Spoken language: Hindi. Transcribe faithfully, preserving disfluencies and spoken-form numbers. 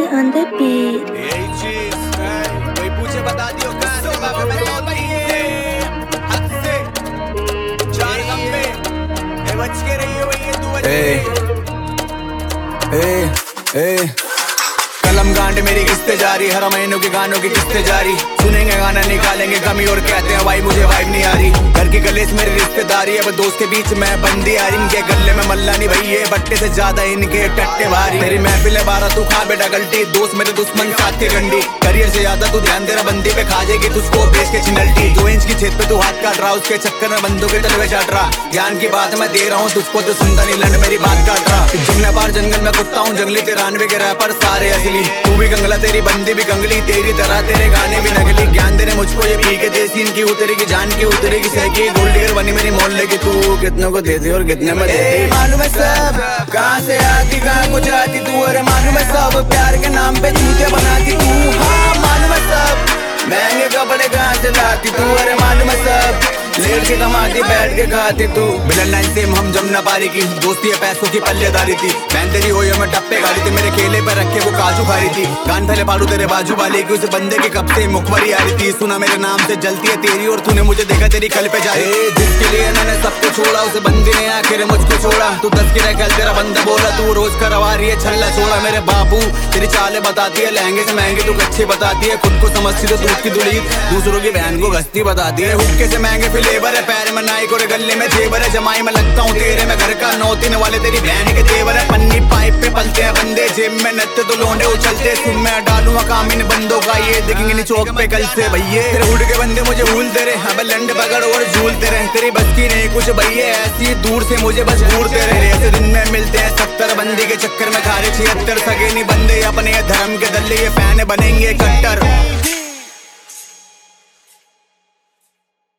on the beat. यही चीज कोई पूछे बता दियो कहाँ से बाबा मेरे भैये हद से चार गम्बे ए बच के रहिए भैये तू बच के ए ए कलम गांड मेरी किस्ते जारी हर महीनों के गानों की किस्ते जारी सुनेंगे गाना निकालेंगे कमी और कहते हैं भाई मुझे वाइब नहीं आ रही घर की गले से मेरी रिश्तेदारी अब दोस्त के बीच में बंदी आ रही इनके गले में मल्ला नहीं भैये बट्टे से ज्यादा इनके टट्टे भारी मेरी महफिल है बारह तू खा बेटा गलती दोस्त मेरे दुश्मन साथ के गंडी करियर से ज्यादा तू ध्यान देना बंदी पे खा जाएगी तुझको बेच के चिनल्टी दो इंच की छेद पे तू हाथ काट रहा उसके चक्कर में बंदों के तलवे चाट रहा ज्ञान की बात मैं दे रहा हूँ तुझको तो सुनता नहीं लंड मेरी बात काट रहा जंगल बार जंगल में कुत्ता हूँ जंगली तिरानवे के रैपर सारे असली तू भी गंगला तेरी बंदी भी गंगली तेरी तरह तेरे गाने भी नकली ज्ञान देने मुझको ये पी के देसी इनकी उतरेगी जान की उतरेगी सहकी गोल्ड डिगर बनी मेरी मोहल्ले की तू कितनों को देती और कितने में देती मालूम है सब कहाँ से आती कहाँ को जाती तू अरे मालूम है सब प्यार के नाम पे जूते बनाती तू हाँ मालूम है सब महंगे कपड़े कहाँ से लाती तू अरे मालूम है सब लेट के कमाती बैठ के खाती तू बिलन लाइन से हम जमना पारी की दोस्ती है पैसों की पल्लेदारी थी बहन तेरी हो मैं टप्पे गाड़ी थी मेरे केले पे रखे वो काजू खा रही थी कान फैले पालू तेरे बाजू वाले की उस बंदे के कब से मुखबरी आ रही थी सुना मेरे नाम से जलती है तेरी और तूने मुझे देखा तेरी कल पे जा रही जिसके लिए मैंने सबको छोड़ा उसे बंदी ने आखिर मुझको छोड़ा तू तस्करा कल तेरा बंदा बोला तू रोज करवा रही है छल्ला छोड़ा मेरे बाबू तेरी चालें बताती है लहंगे से महंगे तू अच्छे बताती है खुद को समझती तो दूध की दुली दूसरों की बहन को गस्ती बताती है हुक्के से महंगे फ्लेवर है पैर में नाई और गले में जेवर है जमाई में लगता हूँ तेरे में घर का नौतीन वाले तेरी बहन के तेवर है पन्नी पाइप पे पलते हैं बंदे जेब में नत्ते तो लोंडे उछलते सुन मैं डालूंगा काम इन बंदों का ये देखेंगे नहीं चौक पे कल से भैये तेरे हुड के बंदे मुझे भूलते रहे अब लंड पकड़ और झूलते रहे तेरी बस की नहीं कुछ भैये ऐसी दूर से मुझे बस घूरते रहे ऐसे दिन में मिलते हैं सत्तर बंदी के चक्कर में खा रहे छिहत्तर सगे नहीं बंदे अपने धर्म के दल्ले ये फैन बनेंगे कट्टर